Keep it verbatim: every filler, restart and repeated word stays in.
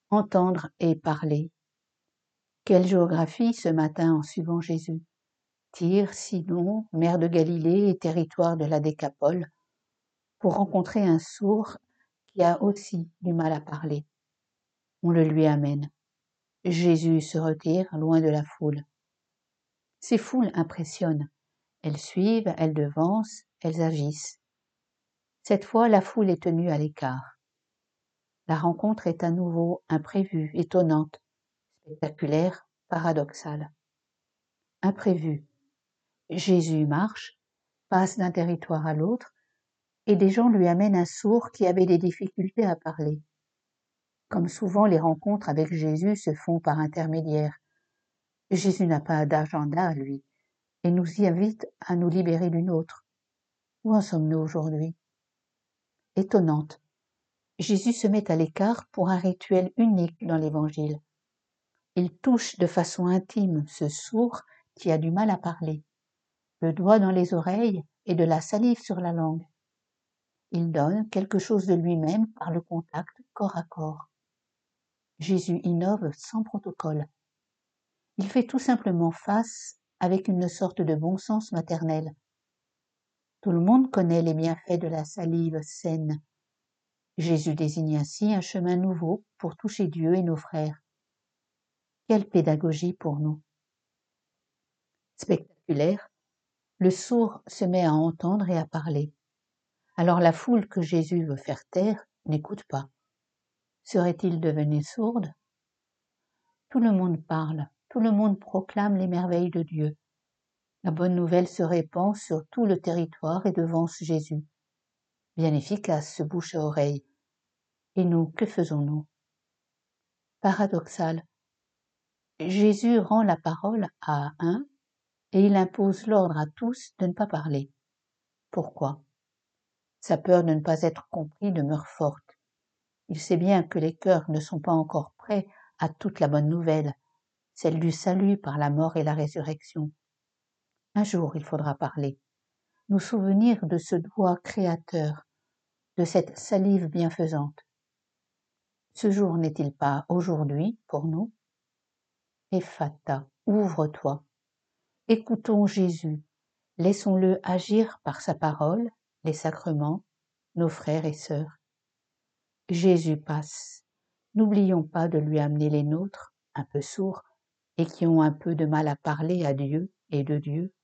entendre et parler. Quelle géographie ce matin en suivant Jésus? Tyr, Sidon, mer de Galilée et territoire de la Décapole, pour rencontrer un sourd qui a aussi du mal à parler. On le lui amène. Jésus se retire loin de la foule. Ces foules impressionnent. Elles suivent, elles devancent, elles agissent. Cette fois, la foule est tenue à l'écart. La rencontre est à nouveau imprévue, étonnante, spectaculaire, paradoxale. Imprévue. Jésus marche, passe d'un territoire à l'autre, et des gens lui amènent un sourd qui avait des difficultés à parler. Comme souvent, les rencontres avec Jésus se font par intermédiaire. Jésus n'a pas d'agenda, lui, et nous y invite à nous libérer d'une autre. Où en sommes-nous aujourd'hui? Étonnante. Jésus se met à l'écart pour un rituel unique dans l'Évangile. Il touche de façon intime ce sourd qui a du mal à parler, le doigt dans les oreilles et de la salive sur la langue. Il donne quelque chose de lui-même par le contact corps à corps. Jésus innove sans protocole. Il fait tout simplement face avec une sorte de bon sens maternel. Tout le monde connaît les bienfaits de la salive saine. Jésus désigne ainsi un chemin nouveau pour toucher Dieu et nos frères. Quelle pédagogie pour nous! Spectaculaire, le sourd se met à entendre et à parler. Alors la foule que Jésus veut faire taire n'écoute pas. Serait-il devenu sourde? Tout le monde parle, tout le monde proclame les merveilles de Dieu. La bonne nouvelle se répand sur tout le territoire et devance Jésus. Bien efficace ce bouche à oreille. Et nous, que faisons-nous? Paradoxal. Jésus rend la parole à un et il impose l'ordre à tous de ne pas parler. Pourquoi? Sa peur de ne pas être compris demeure forte. Il sait bien que les cœurs ne sont pas encore prêts à toute la bonne nouvelle, celle du salut par la mort et la résurrection. Un jour, il faudra parler, nous souvenir de ce doigt créateur, de cette salive bienfaisante. Ce jour n'est-il pas aujourd'hui pour nous? Ephata, ouvre-toi. Écoutons Jésus, laissons-le agir par sa parole, les sacrements, nos frères et sœurs. Jésus passe. N'oublions pas de lui amener les nôtres, un peu sourds, et qui ont un peu de mal à parler à Dieu et de Dieu.